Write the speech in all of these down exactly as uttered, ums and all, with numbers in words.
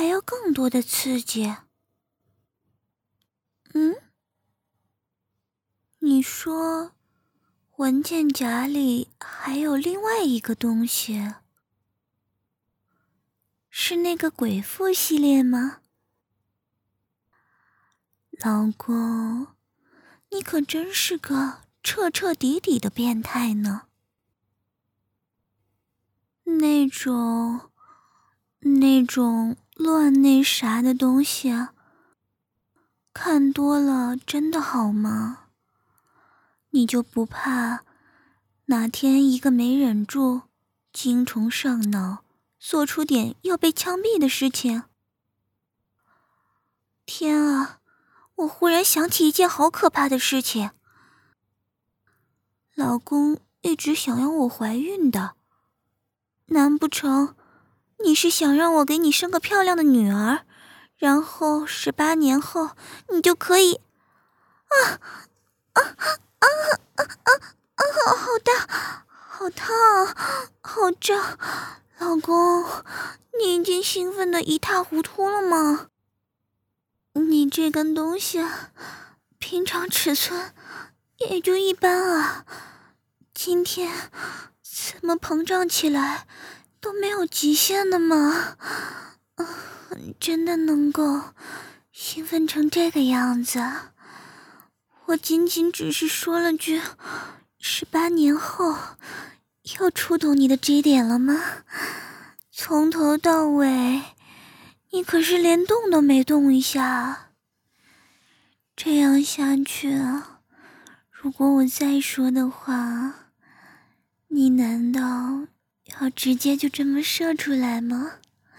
还要更多的刺激。嗯？你说文件夹里还有另外一个东西，是那个鬼父系列吗？老公，你可真是个彻彻底底的变态呢。那种那种乱那啥的东西啊，看多了真的好吗？你就不怕哪天一个没忍住，精虫上脑，做出点要被枪毙的事情？天啊，我忽然想起一件好可怕的事情。老公一直想要我怀孕的，难不成你是想让我给你生个漂亮的女儿，然后十八年后你就可以……啊啊啊啊啊啊！好大，好烫，好胀！老公，你已经兴奋得一塌糊涂了吗？你这根东西啊，平常尺寸也就一般啊，今天怎么膨胀起来都没有极限的吗？啊，真的能够兴奋成这个样子？我仅仅只是说了句十八年后又触动你的 G 点了吗？从头到尾你可是连动都没动一下。这样下去啊，如果我再说的话，你难道要直接就这么射出来吗？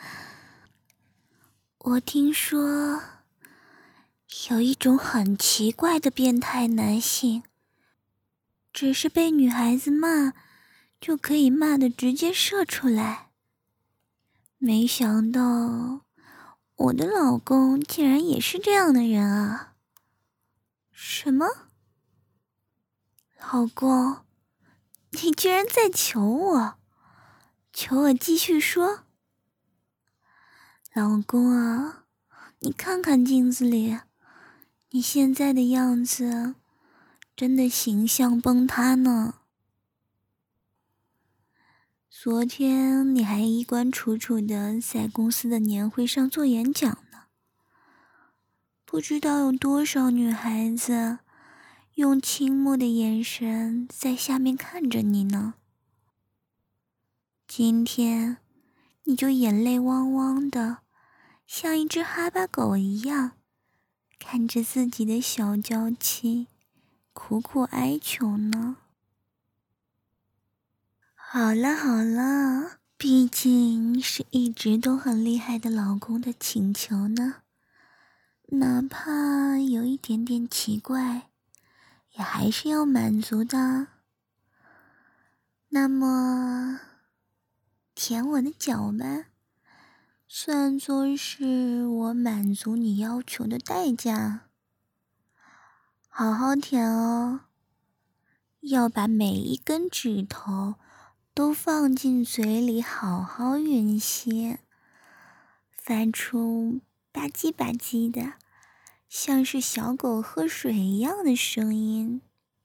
我听说有一种很奇怪的变态男性，只是被女孩子骂就可以骂的直接射出来。没想到我的老公竟然也是这样的人啊！什么？老公，你居然在求我，求我继续说。老公啊，你看看镜子里，你现在的样子真的形象崩塌呢。昨天你还衣冠楚楚的在公司的年会上做演讲呢，不知道有多少女孩子用倾慕的眼神在下面看着你呢。今天你就眼泪汪汪的，像一只哈巴狗一样，看着自己的小娇妻，苦苦哀求呢。好了好了，毕竟是一直都很厉害的老公的请求呢，哪怕有一点点奇怪，也还是要满足的。那么，舔我的脚吧，算作是我满足你要求的代价。好好舔哦，要把每一根指头都放进嘴里，好好吮吸，发出吧唧吧唧的，像是小狗喝水一样的声音。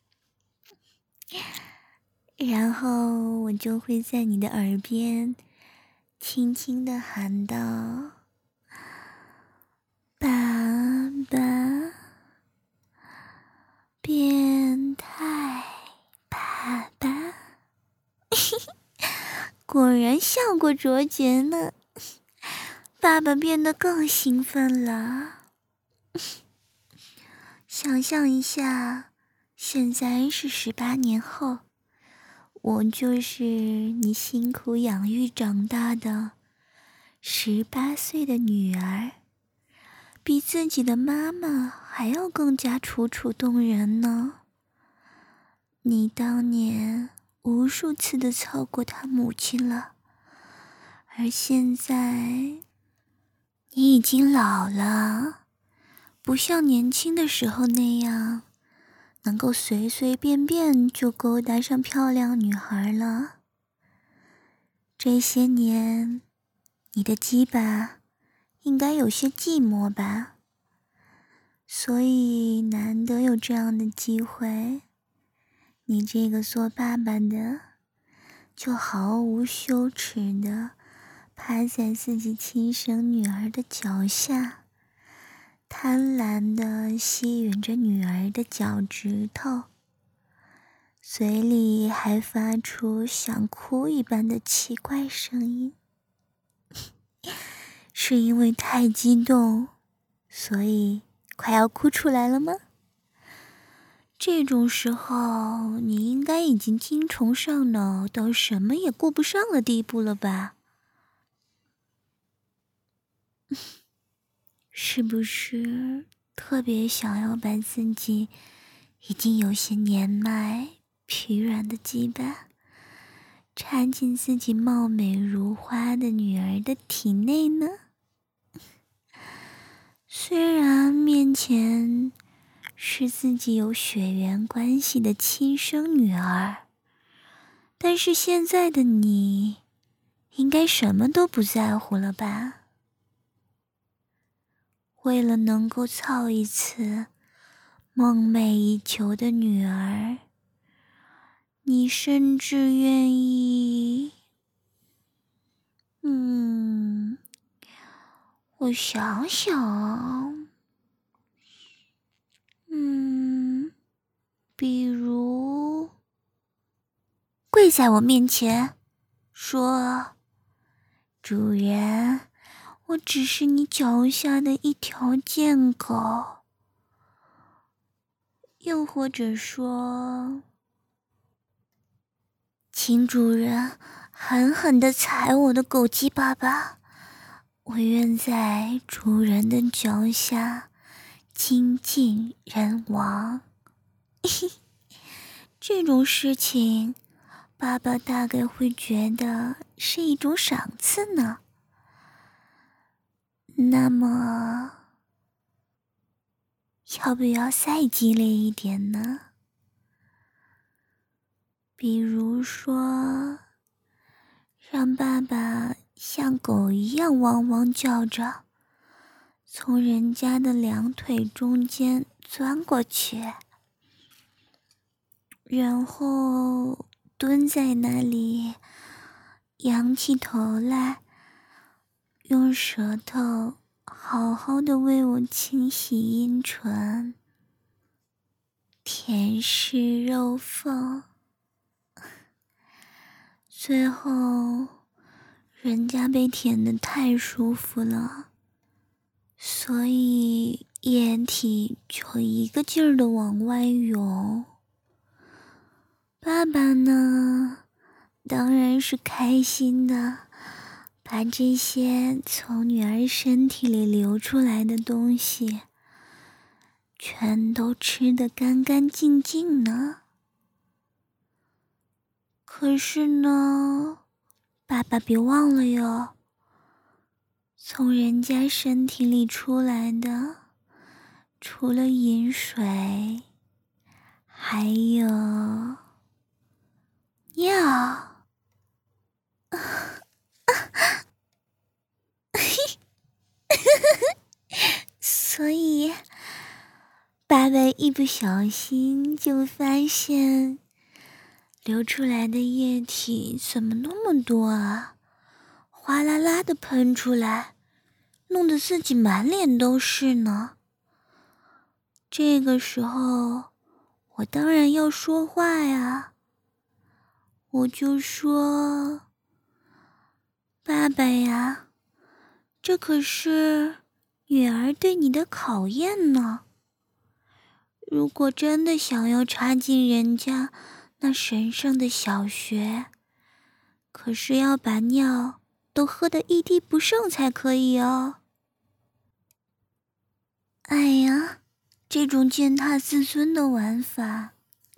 然后我就会在你的耳边轻轻地喊道：爸爸，变态爸爸。果然效果卓绝呢，爸爸变得更兴奋了。想象一下，现在是十八年后，我就是你辛苦养育长大的十八岁的女儿，比自己的妈妈还要更加楚楚动人呢。你当年无数次的操过她母亲了，而现在你已经老了，不像年轻的时候那样能够随随便便就勾搭上漂亮女孩了。这些年，你的鸡巴应该有些寂寞吧，所以难得有这样的机会，你这个做爸爸的就毫无羞耻的趴在自己亲生女儿的脚下，贪婪的吸吮着女儿的脚趾头，嘴里还发出想哭一般的奇怪声音。是因为太激动，所以快要哭出来了吗？这种时候，你应该已经精虫上脑到什么也顾不上的地步了吧？是不是特别想要把自己已经有些年迈、疲软的鸡巴插进自己貌美如花的女儿的体内呢？虽然面前是自己有血缘关系的亲生女儿，但是现在的你应该什么都不在乎了吧？为了能够操一次梦寐以求的女儿，你甚至愿意……嗯，我想想，嗯，比如跪在我面前，说：“主人，我只是你脚下的一条贱狗。”又或者说，请主人狠狠地踩我的狗鸡巴吧，我愿在主人的脚下精尽人亡。这种事情，爸爸大概会觉得是一种赏赐呢。那么，要不要再激烈一点呢？比如说，让爸爸像狗一样汪汪叫着，从人家的两腿中间钻过去，然后蹲在那里，仰起头来，用舌头好好的为我清洗阴唇，舔舐肉缝。最后，人家被舔得太舒服了，所以液体就一个劲儿的往外涌。爸爸呢，当然是开心的，把这些从女儿身体里流出来的东西全都吃得干干净净呢。可是呢，爸爸别忘了哟，从人家身体里出来的，除了饮水，还有尿。所以爸爸一不小心就发现流出来的液体怎么那么多啊，哗啦啦的喷出来，弄得自己满脸都是呢。这个时候我当然要说话呀，我就说：“爸爸呀，这可是女儿对你的考验呢。如果真的想要插进人家那神圣的小穴，可是要把尿都喝得一滴不剩才可以哦。”哎呀，这种践踏自尊的玩法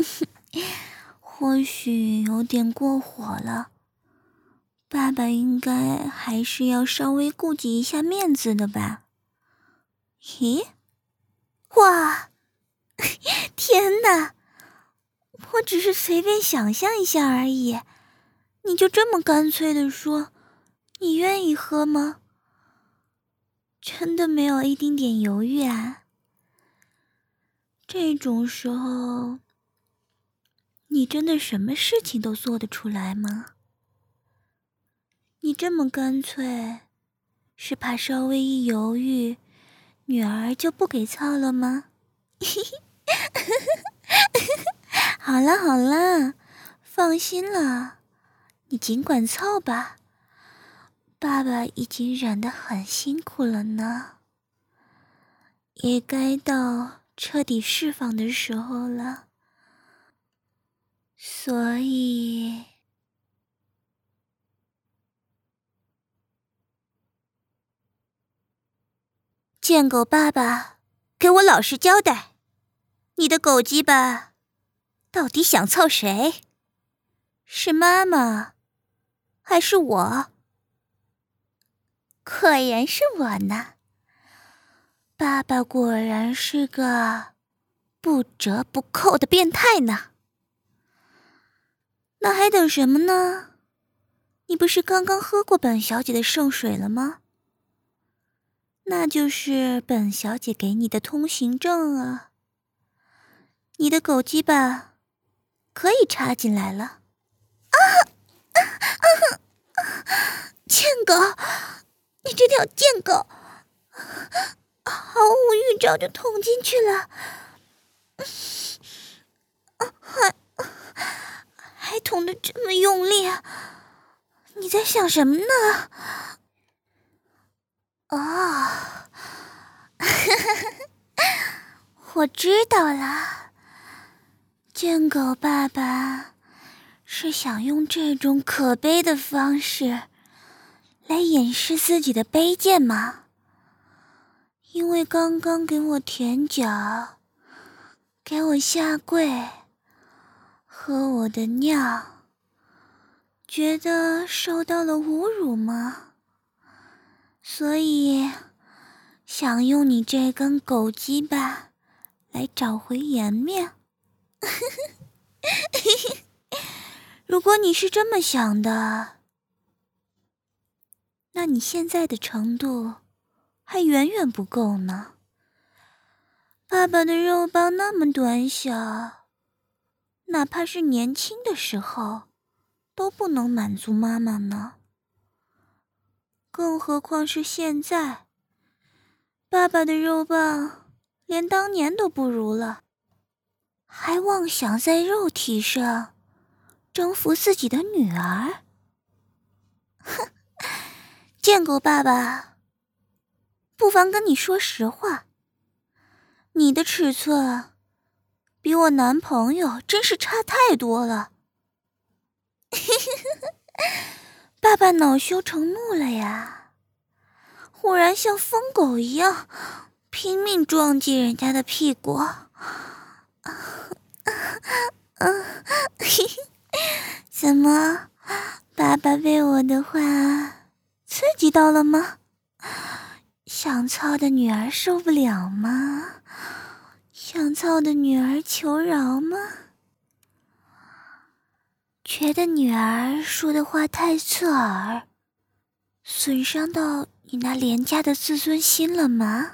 或许有点过火了，爸爸应该还是要稍微顾及一下面子的吧。咦？哇！天哪！我只是随便想象一下而已，你就这么干脆的说，你愿意喝吗？ 真的没有一丁点犹豫啊？这种时候，你真的什么事情都做得出来吗？你这么干脆，是怕稍微一犹豫，女儿就不给操了吗？好了好了，放心了，你尽管操吧。爸爸已经忍得很辛苦了呢，也该到彻底释放的时候了。所以，贱狗爸爸，给我老实交代，你的狗鸡巴到底想操谁？是妈妈，还是我？果然是我呢。爸爸果然是个不折不扣的变态呢。那还等什么呢？你不是刚刚喝过本小姐的圣水了吗？那就是本小姐给你的通行证啊。你的狗鸡巴可以插进来了。啊啊啊！贱狗，你这条贱狗，毫无预兆就捅进去了，还还捅得这么用力，你在想什么呢？哦，我知道了，贱狗爸爸是想用这种可悲的方式来掩饰自己的卑贱吗？因为刚刚给我舔脚，给我下跪，喝我的尿，觉得受到了侮辱吗？所以想用你这根狗鸡巴来找回颜面。如果你是这么想的，那你现在的程度还远远不够呢。爸爸的肉棒那么短小，哪怕是年轻的时候都不能满足妈妈呢，更何况是现在，爸爸的肉棒连当年都不如了，还妄想在肉体上征服自己的女儿。哼，贱狗爸爸，不妨跟你说实话，你的尺寸比我男朋友真是差太多了。爸爸恼羞成怒了呀，忽然像疯狗一样拼命撞击人家的屁股。怎么，爸爸被我的话刺激到了吗？想操的女儿受不了吗？想操的女儿求饶吗？觉得女儿说的话太刺耳，损伤到你那廉价的自尊心了吗？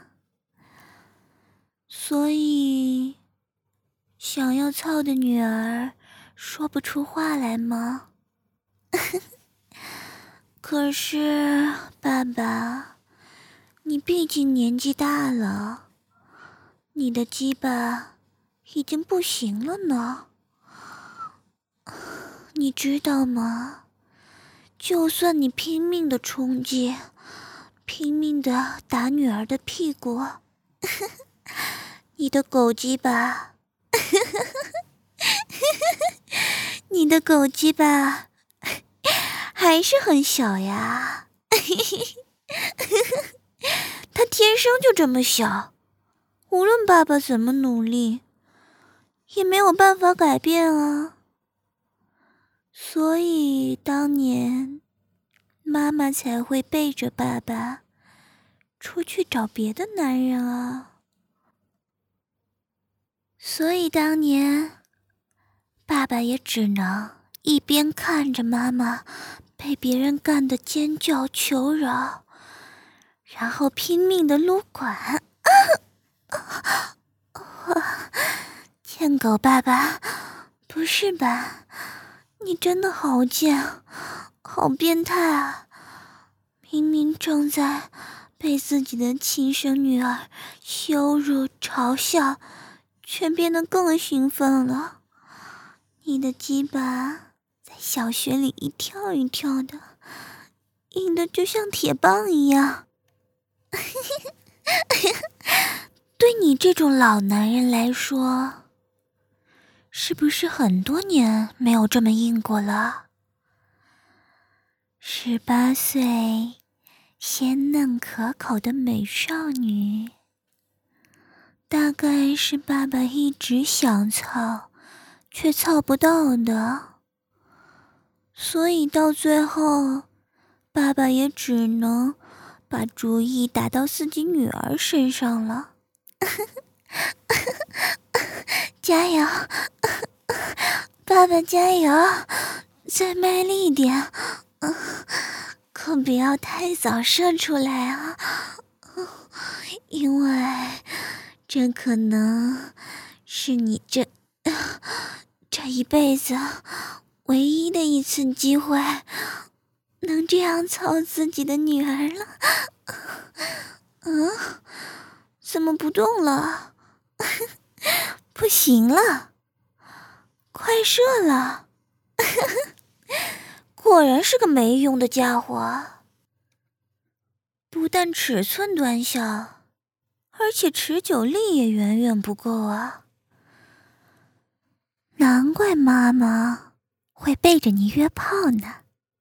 所以想要操的女儿说不出话来吗？可是爸爸，你毕竟年纪大了，你的鸡巴已经不行了呢。你知道吗？就算你拼命的冲击，拼命的打女儿的屁股，你的狗鸡巴，你的狗鸡巴还是很小呀。它天生就这么小，无论爸爸怎么努力，也没有办法改变啊。所以当年妈妈才会背着爸爸出去找别的男人啊。所以当年爸爸也只能一边看着妈妈被别人干得尖叫求饶， 然后拼命的撸管。啊啊、贱狗爸爸，不是吧？你真的好贱，好变态啊！明明正在被自己的亲生女儿羞辱嘲笑，却变得更兴奋了。你的鸡巴在小穴里一跳一跳的，硬的就像铁棒一样。对你这种老男人来说，是不是很多年没有这么硬过了？十八岁，鲜嫩可口的美少女，大概是爸爸一直想操，却操不到的，所以到最后，爸爸也只能把主意打到自己女儿身上了。加油，爸爸加油，再卖力一点，可不要太早射出来啊，因为这可能是你这这一辈子唯一的一次机会，能这样操自己的女儿了。嗯，怎么不动了？不行了，快射了！果然是个没用的家伙，不但尺寸短小，而且持久力也远远不够啊！难怪妈妈会背着你约炮呢。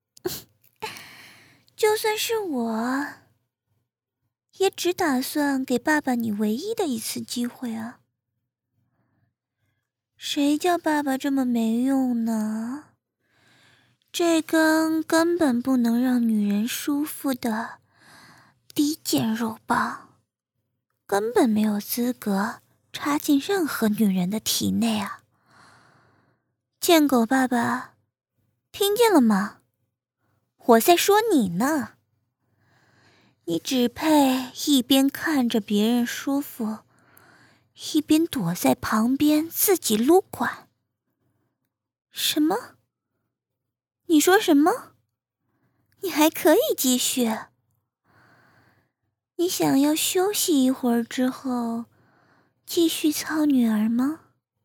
就算是我，也只打算给爸爸你唯一的一次机会啊！谁叫爸爸这么没用呢？这根根本不能让女人舒服的低贱肉棒，根本没有资格插进任何女人的体内啊！贱狗爸爸，听见了吗？我在说你呢。你只配一边看着别人舒服，一边躲在旁边自己撸管。什么？你说什么？你还可以继续。你想要休息一会儿之后，继续操女儿吗？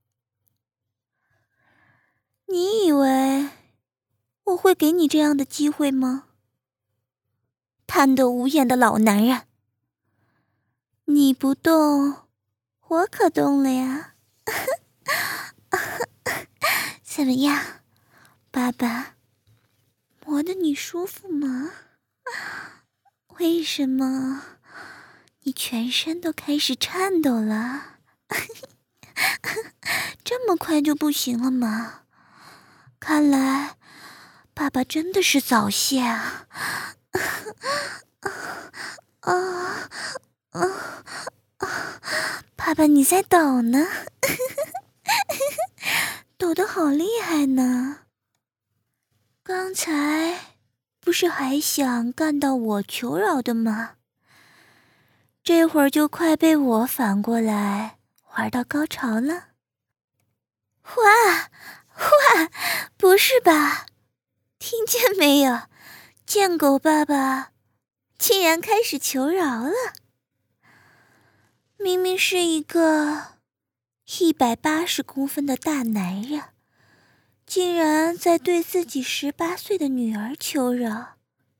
你以为我会给你这样的机会吗？贪得无厌的老男人，你不动，我可动了呀！怎么样，爸爸？磨得你舒服吗？为什么你全身都开始颤抖了？这么快就不行了吗？看来爸爸真的是早泄啊！啊啊啊！爸爸你在抖呢，抖得好厉害呢。刚才不是还想干到我求饶的吗？这会儿就快被我反过来玩到高潮了。哇哇，不是吧？听见没有？贱狗爸爸竟然开始求饶了。明明是一个一百八十公分的大男人，竟然在对自己十八岁的女儿求饶。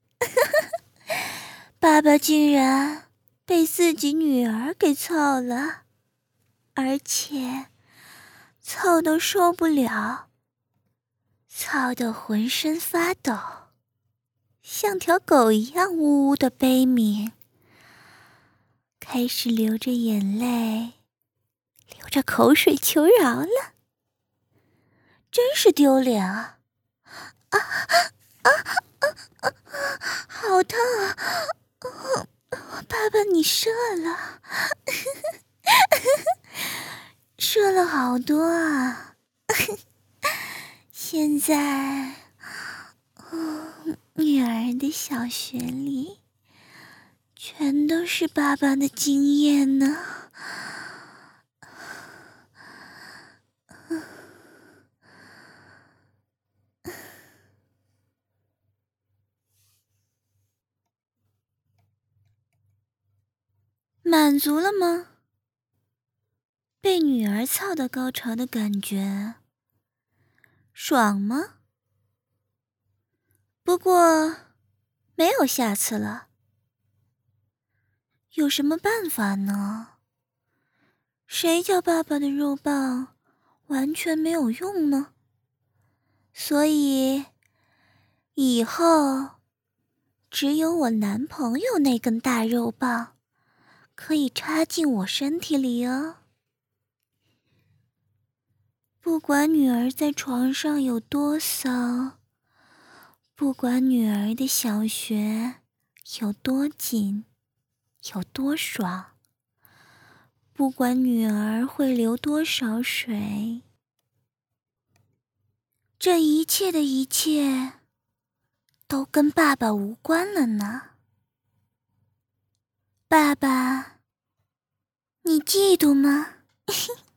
爸爸竟然被自己女儿给操了，而且操都受不了，操得浑身发抖，像条狗一样呜呜的悲鸣，开始流着眼泪，流着口水求饶了。真是丢脸啊！啊啊啊啊！好痛啊！爸爸，你射了，射了好多啊！现在，嗯，女儿的小穴里全全都是爸爸的经验呢。满足了吗？被女儿操到高潮的感觉，爽吗？不过，没有下次了。有什么办法呢？谁叫爸爸的肉棒完全没有用呢？所以，以后只有我男朋友那根大肉棒可以插进我身体里哦。不管女儿在床上有多骚，不管女儿的小穴有多紧，有多爽，不管女儿会流多少水，这一切的一切都跟爸爸无关了呢。爸爸，你嫉妒吗？